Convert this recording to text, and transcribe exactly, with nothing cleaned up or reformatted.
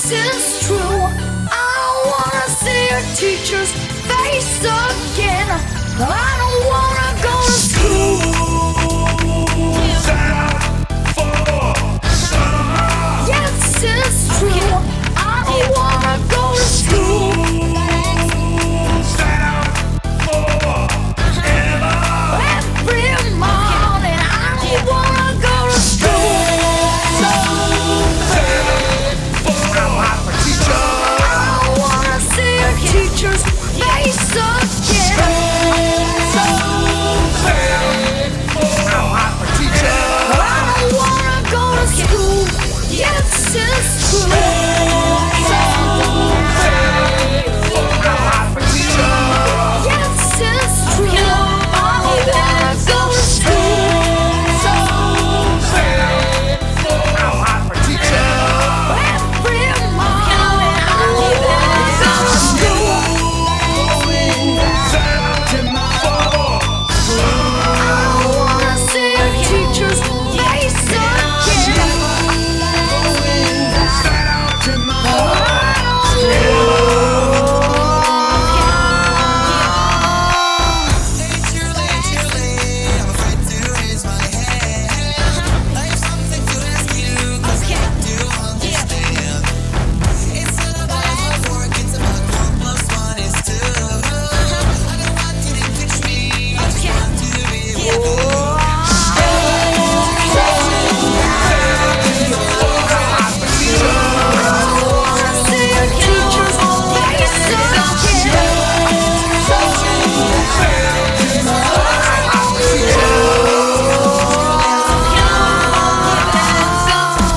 Yes, it's true. I wanna see your teacher's face again. I don't wanna go to school. Yes, it's true. I don't wanna go to school. Every morning I don't wanna go to school. Teacher's face again. I don't wanna go to school. Yes, yes.